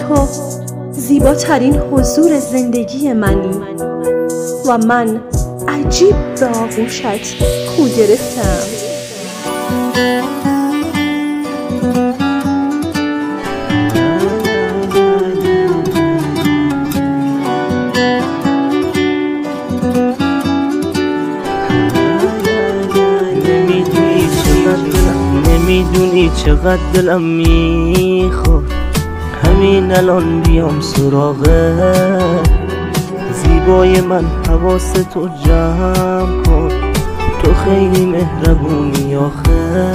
تو زیباترین حضور زندگی منی و من عجیب به آغوشت خو گرفتم. نمیدونی چقدر دلم میخواد همین الان بیام سراغت. زیبای من حواستو جمع کن، تو خیلی مهربونی آخه.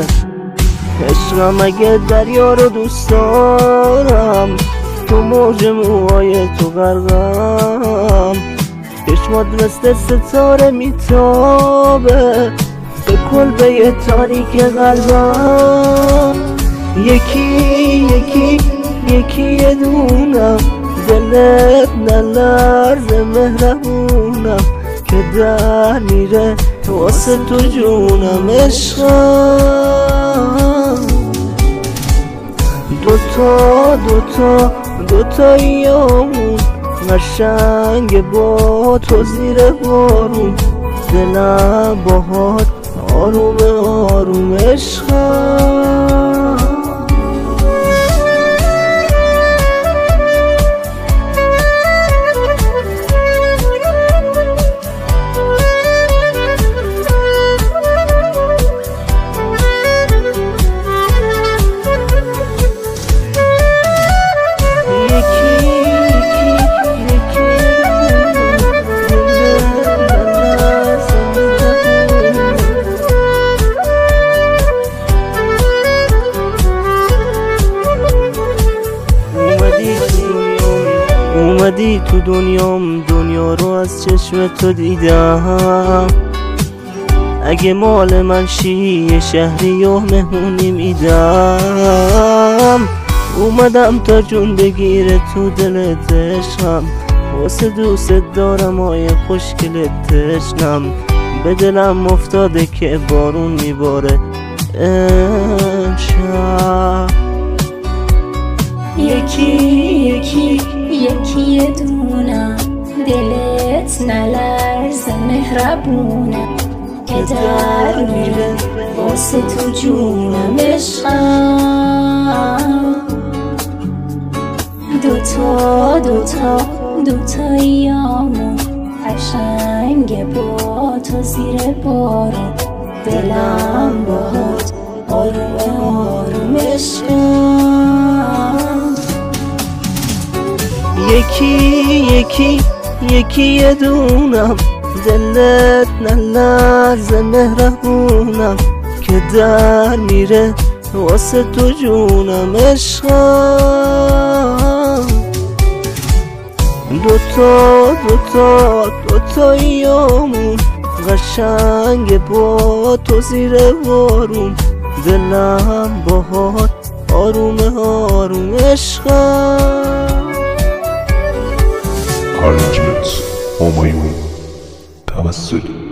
عشقم اگه دریا رو دوست دارم، تو موج موهای تو غرقم. چشمات مثل ستاره میتابه به کلبه تاریک قلبم. یکی یه دونم، دلت نلرزه مهربونم که در میره واسه تو جونم. عشقم دوتاییامون قشنگ با تو زیر بارون. دلم باهات آروم آروم. عشقم اومدی تو دنیام، دنیا رو از چشم تو دیدم. اگه مال من شی یه شهری و مهمونی میدم. اومدم تا جون بگیره تو دلت عشقم، واسه دوست دارم آیه خوشگلت تشنم. به دلم افتاده که بارون میباره امشب. یکی یه دونم، دلت نلرزه مهربونم که در میره واسه تو جونم. عشقم دوتاییامون قشنگ با تو زیر بارون. دلم باهات آروم آروم. عشقم یکی یه دونم، دلت نلرزه مهربونم که در میره واسه تو جونم. عشقم دوتاییامون قشنگ با تو زیر بارون. دلم باهات آروم آروم. عشقم Arrangement همایون توسط